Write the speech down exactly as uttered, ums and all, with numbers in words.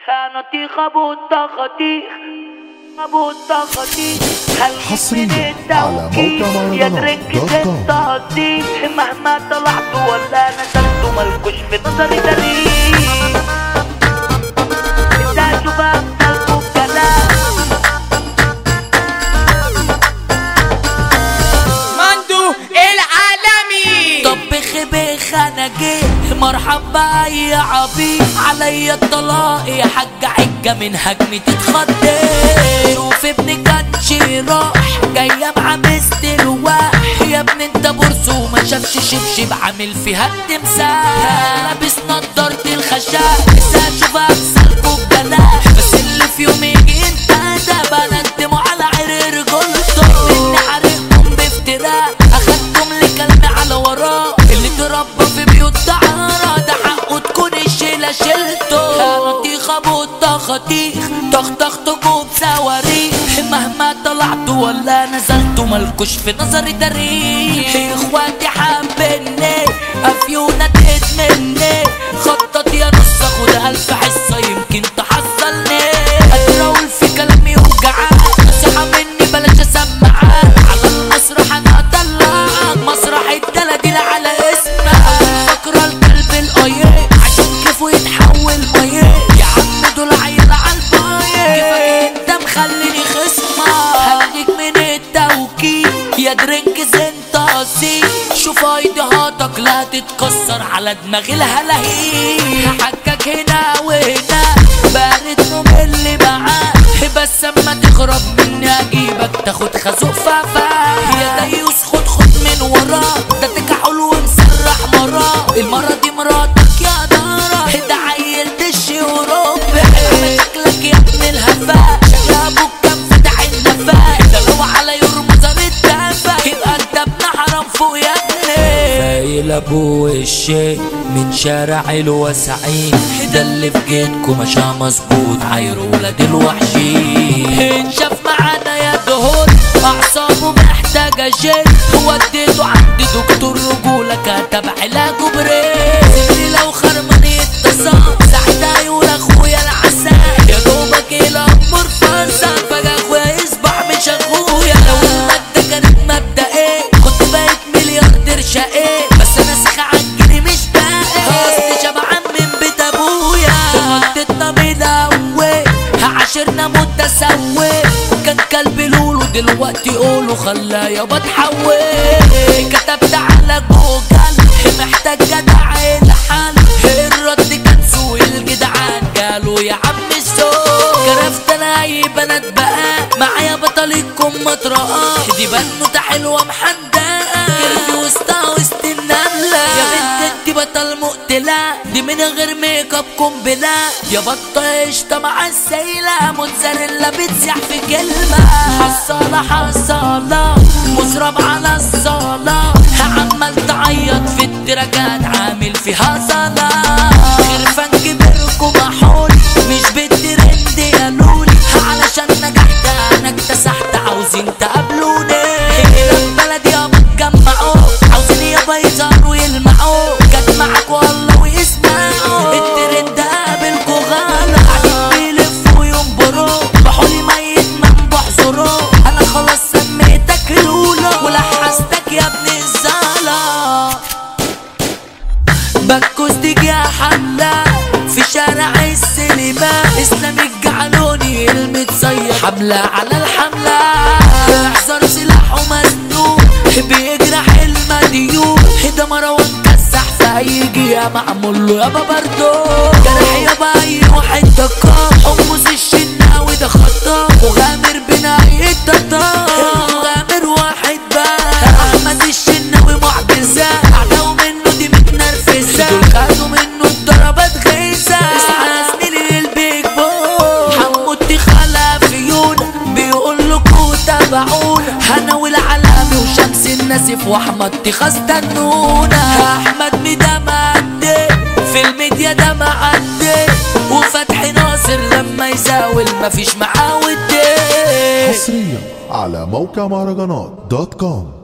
نطيخة بوطة خطيخ بوطة خطيخ حصريا على موقع مهرجانات دوت كوم. مهما طلعت ولا نزلت ملكوش في نظري دليل. انت شوف امثالكوا بكلام مندو العالمي. طبخ بخ انا جيت مرحب باي عبيد عليا الطلاق يا حاجة حجة من هجمي تتخضي. شوف ابني كانش راح جاية مع مستلواح يا ابني انت برص وما شافش شبشب عامل فيها التمثال لابس نضارة الخشاء لسه اشوف امثالكوا بجلال بس اللي في يوم يجي انت ده بندموا على عرير جلطه اني حارقكم بافتراء اخدتم لكلمة على وراه اللي تربى في بيوت دعارة ده حقه تكون الشيلة شيلته. نطيخة بوطة خطيخ طخطختكوا بصواريخ مهما طلعت ولا نزلت ملكوش في نظري تاريخ. اخواتي حابيني افيونة تدمني خطط يا نص اخد الف حصة يمكن تحصلني. اتراول في كلامي وجعان نصيحة مني بلاش اسمعان على المسرح انا اطلعك مسرح الدلاديل على اسمها فاكرة الكلب القايق عشان كيفه يتحول ميه يا عم دول عيال عالبايق كيفك انت مخليني خصمة هديك من التوكيل يا درينكز انت اصيل شوف ايديهاتك لا تتكسر على دماغي الهلاهيل حكك هنا وهنا بارد نوم اللي معاك بس اما تخرب مني اجيبك تاخد خازوق فافا يا ديوس خد خد من وراه ده تكحول ومسرح مراه المرة دي مراتك يا دارة ده عيل دش اوروبي شكلك يا ابن الهفاء شكل ابوك كان فتح النفاق ده لو على يرمزر الدفا يبقى انت ابن حرام فوق يا ابني فايل ابو الشيء من شارع الوسعين ده اللي في جيتكو مشى مظبوط عاير ولاد الوحشين انشاف معانا يا دهور اعصابه محتاجه جيل وديته عند دكتور رجوله كتب علاجه بريل سيبني لو خرماني اتصاب ساعتها يقول اخويا العسل يا دوبك الامور فرصه فجاه اخويا يصبح مش اخويا لو الماده كانت مبدا ايه كنت بقيت ملياردير شقيه بس انا سيخه عالجني مش باقي اصلي شبعان من بيت ابويا غلطتنا من الاول عاشرنا متسوي كان كلبي لولو دلوقتي قولوا خلاه يابا اتحول كتبت على جوجل محتاج جدع الحل الرد كان سوق الجدعان قالوا يا عم السوق كرفت انا اي بنات بقى معايا بطليكم مطرقه دي بنوته حلوه محدقه كيرفي وسطها وسط النمله يا بنت انتي بطل مقتله دي من غير ميك اب قنبله يا بطه قشطه مع السيله موتزاريلا بتسيح في كلمه حصاله حصاله مشرب على الصاله عمال تعيط في التراكات عامل فيها صلاة خرفان كبركم محول مش بالترند يا لولي علشان نجحت انا اكتسحت عاوزين تقابلوني هنا البلد يابا اتجمعوا عاوزين يابا يظهروا يلمعوا جت معاك والله ويسمعوا الترند قابلكوا غلا قاعدين بيلفوا وينبروا بحولي ميت منبح زرو انا خلاص سميتك لولا ولحستك يا ابن الزلا بكوز دي يا حملة في شارع السينما اسلام الجعلوني المتصير حملة على الحملة احذر سلاحه مسنون بيجرح المديون ده مروان كسح فهيجي يا معمول له يابا برضو جرح يابا اي واحد دقاق حمص الشناوي ده خطا وغامر بناي التطا وغامر واحد بقى احمد الشناوي معجزة اعداوا منه دي متنرفزة دول خدوا منه الضربات غيزة اسمع زميلي البيج بو حمودي خلافيون بيقول لكوا تابعونا انا والعلامي وشمس الناسف واحمد تخاص تنونا احمد ميدا معدي في الميديا ده معدي وفتحي ناصر لما يزاول مفيش معاه ودي حصريا على موقع مهرجانات دوت كوم.